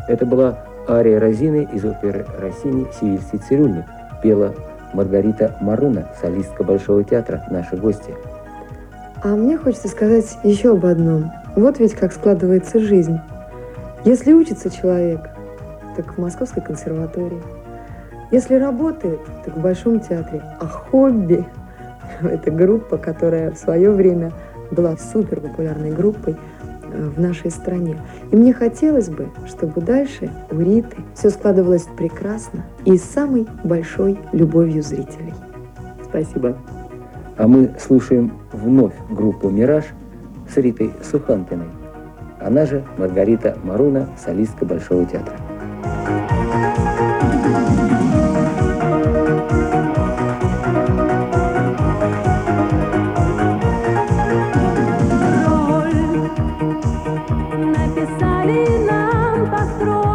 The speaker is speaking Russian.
Это была ария Розины из оперы Россини «Сивильский цирюльник». Пела Маргарита Маруна, солистка Большого театра, наши гости. А мне хочется сказать еще об одном. Вот ведь как складывается жизнь. Если учится человек, так в Московской консерватории. Если работает, так в Большом театре. А хобби – это группа, которая в свое время была супер популярной группой в нашей стране. И мне хотелось бы, чтобы дальше у Риты все складывалось прекрасно и с самой большой любовью зрителей. Спасибо. А мы слушаем вновь группу «Мираж» с Ритой Суханкиной. Она же Маргарита Маруна, солистка Большого театра. Написали нам построить